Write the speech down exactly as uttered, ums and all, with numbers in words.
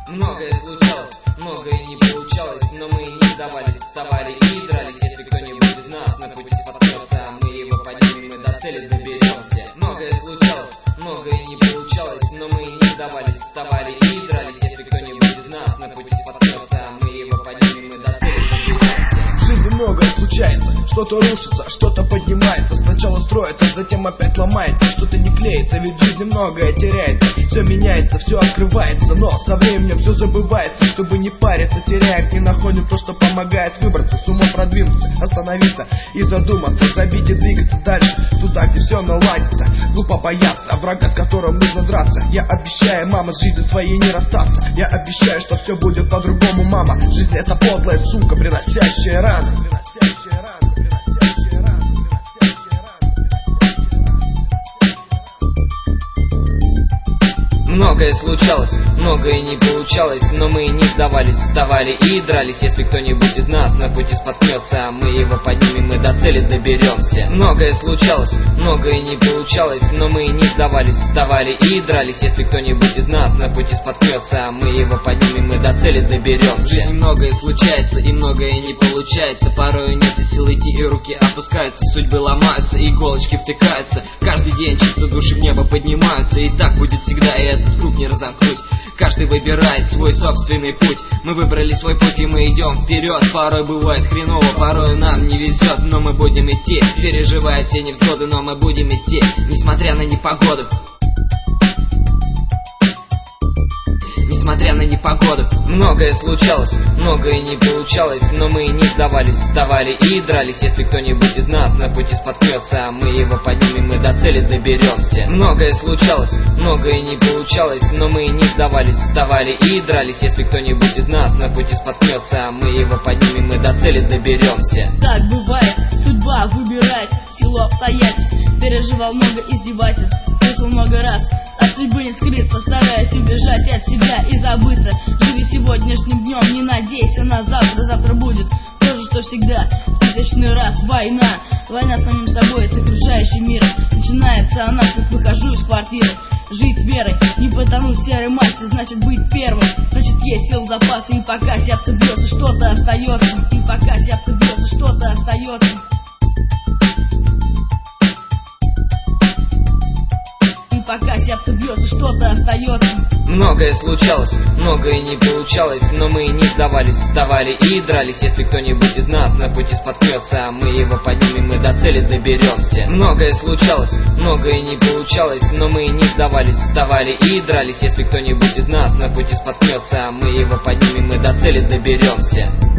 Многое случалось, многое не получалось, но мы не сдавались, вставали и дрались. Если кто-нибудь из нас на пути споткнется, мы его поднимем и до цели доберемся. Многое случалось, многое не получалось, но мы не сдавались, вставали и дрались. Если кто-нибудь из нас на пути споткнется, мы его поднимем и до цели доберемся. В жизни многое случается, что-то рушится, что-то поднимается. Сначала строится, затем опять ломается, что-то не клеится, ведь в жизни многое теряется. Все меняется, все открывается, но со временем все забывается. Чтобы не париться, теряем, не находим то, что помогает выбраться, с умом продвинуться, остановиться и задуматься, забить и двигаться дальше, туда, где все наладится. Глупо бояться врага, с которым нужно драться. Я обещаю, мама, с жизнью своей не расстаться. Я обещаю, что все будет по-другому, мама. Жизнь — это подлая сука, приносящая раны, приносящая раны, приносящая раны, приносящая раны. Многое случалось, многое не получалось, но мы не сдавались, вставали и дрались. Если кто-нибудь из нас на пути споткнется, мы его поднимем и до цели доберемся. Многое случалось, многое не получалось, но мы не сдавались, вставали и дрались. Если кто-нибудь из нас на пути споткнется, мы его поднимем и до цели доберемся. В жизни многое случается и многое не получается. Порою нет сил идти и руки опускаются, судьбы ломаются, иголочки втыкаются. Каждый день чувства души в небо поднимаются, и так будет всегда, и этот круг не разомкнуть. Каждый выбирает свой собственный путь. Мы выбрали свой путь и мы идем вперед. Порой бывает хреново, порой нам не везет, но мы будем идти, переживая все невзгоды, но мы будем идти, несмотря на непогоду. Несмотря на непогоду. Многое случалось, многое не получалось, но мы не сдавались, вставали и дрались. Если кто-нибудь из нас на пути споткнется, мы его поднимем и до цели доберемся. Многое случалось, многое не получалось, но мы не сдавались, вставали и дрались. Если кто-нибудь из нас на пути споткнется, мы его поднимем и до цели доберемся. Так бывает, судьба выбирает силу обстоятельств. Переживал много издевательств, слышал много раз, от судьбы не скрыться, стараясь убежать от себя и забыться. Живи сегодняшним днем, не надейся на завтра. Завтра будет то же, что всегда. Тысячный раз война, война с самим собой, с окружающим миром. Начинается она, как выхожу из квартиры. Жить верой, не потонуть в серой массе, значит быть первым. Значит есть сил запасы, и пока сердце бьется, что-то остается. И пока сердце бьется, что-то остается. Пока сердце бьется, что-то остается. Многое случалось, многое не получалось, но мы не сдавались, вставали и дрались. Если кто-нибудь из нас на пути споткнется, мы его поднимем и до цели доберемся. Многое случалось, многое не получалось, но мы не сдавались, вставали и дрались. Если кто-нибудь из нас на пути споткнется, мы его поднимем и до цели доберемся.